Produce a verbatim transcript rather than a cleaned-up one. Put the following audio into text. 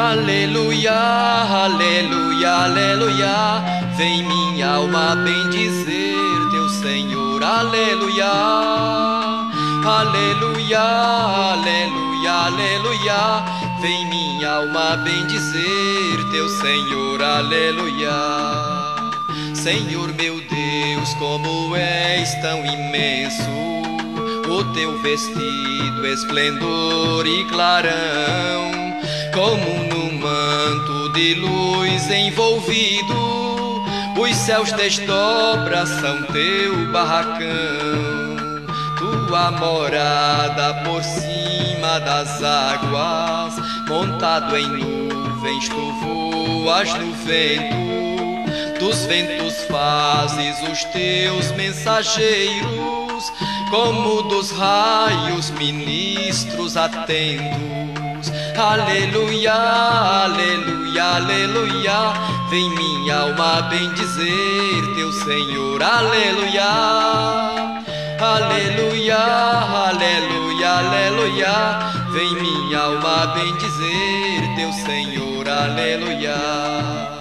Aleluia, aleluia, aleluia. Vem minha alma bendizer teu Senhor. Aleluia, aleluia, aleluia, aleluia. Vem minha alma bendizer teu Senhor. Aleluia. Senhor meu Deus, como és tão imenso, o teu vestido, esplendor e clarão, como num manto de luz envolvido, os céus desdobra, são teu barracão. Tua morada por cima das águas, montado em nuvens, tu voas no vento, dos ventos fazes os teus mensageiros, como dos raios ministros atentos. Aleluia, aleluia, aleluia. Vem minha alma bendizer teu Senhor. Aleluia, aleluia, aleluia, aleluia. Vem minha alma bendizer teu Senhor. Aleluia.